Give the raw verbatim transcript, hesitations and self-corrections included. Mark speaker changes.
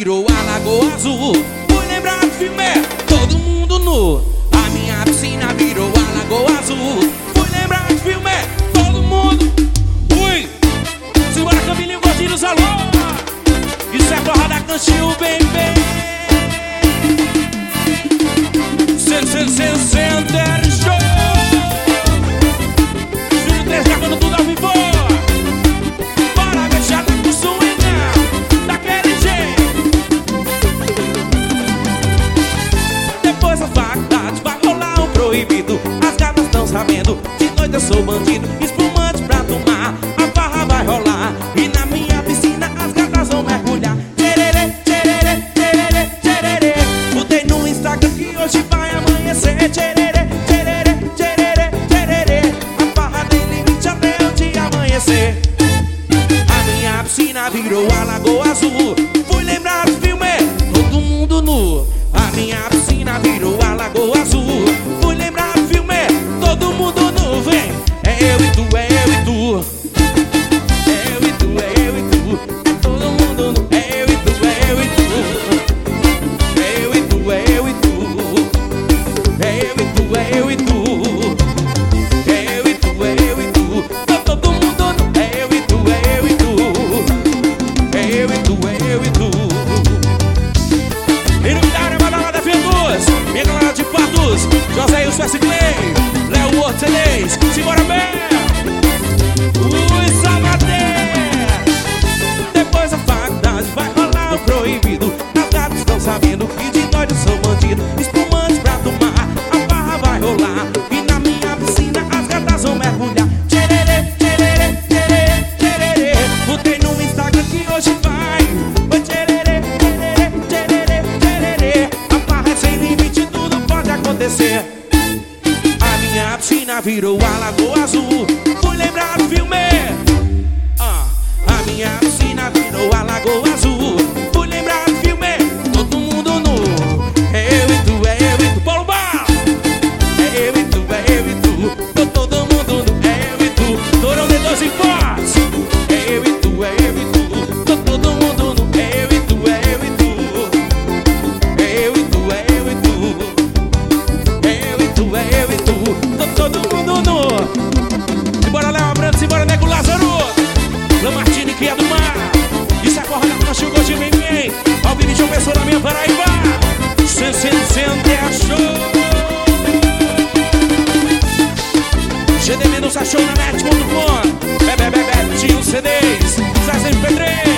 Speaker 1: virou a Lagoa Azul. Fui lembrar do filme, todo mundo nu. A minha piscina virou a Lagoa Azul. Fui lembrar do filme, todo mundo. Ui, simbora Camilinho, Gordinho dos Alô. Isso é forró da Cantinho, bem, bem. Sen, sen, sen, Center Show. Júlio três gravando tudo ao vivo. Bora deixar o swing daquele jeito. Depois da faculdade vai rolar um proibido. As gatas estão sabendo, de noite eu sou bandido. Espumante pra tomar, a farra vai rolar. E na minha piscina as gatas vão mergulhar. Tchererê, tchererê, tchererê, tchererê. Botei no Instagram que hoje vai amanhecer. Tchererê, tchererê, tchererê, tchererê. A farra tem limite até o dia amanhecer. A minha piscina virou a Lagoa Azul. Fui lembrar do filme, todo mundo nu. A minha piscina virou a Lagoa Azul. Fui lembrar do filme, todo mundo nu. Vem, é eu e tu, é eu e tu. É eu e tu, é eu e tu. É todo mundo nu. É eu e tu, é eu e tu. É eu e tu, é eu e tu. É eu e tu, é eu e tu. É eu e tu, é eu e tu. Tá todo mundo nu. É eu e tu, é eu e tu. É eu e tu, é eu e tu. E no Vidário, Badalada F dois, minha galera de Patos, José e o Suécio Clay, Léo Hortelês, simbora bem. Ui, Salvador. Depois da faculdade vai rolar o proibido. As gatas estão sabendo que de noite eu sou bandido. Espumante pra tomar, a barra vai rolar. E na minha piscina as gatas vão mergulhar. Tchererê, tchererê, tchererê, tchererê. Botei no Instagram que hoje vai. Oi, tchererê, tchererê, tchererê, tchererê. A barra é sem limite, tudo pode acontecer. A minha piscina virou a Lagoa Azul. Fui lembrar do filme. Ah, a minha piscina virou a Lagoa Azul. Fui lembrar do filme, todo mundo nu. É eu e tu, é eu e tu. Paulo Bar. É eu e tu, é eu e tu. Tô todo mundo nu. É eu e tu. Torão de dois empates. É eu e tu, é eu e tu. Tô todo mundo nu. É eu e tu, é eu e tu. É eu e tu, é eu e tu. É eu e tu, é eu e tu. Tô todo mundo nu. Simbora Léo Branco, simbora Nego Lázaro. Lamartine, cria do mar. Isso é corra da Cantinho, Gordinho, bem, bem. Alvini, João Pessoa na minha Paraíba. Sen, sen, Center Show. G D Menos achou na net ponto com. Bebe, bebe, tinha os C Ds. Zé M P três.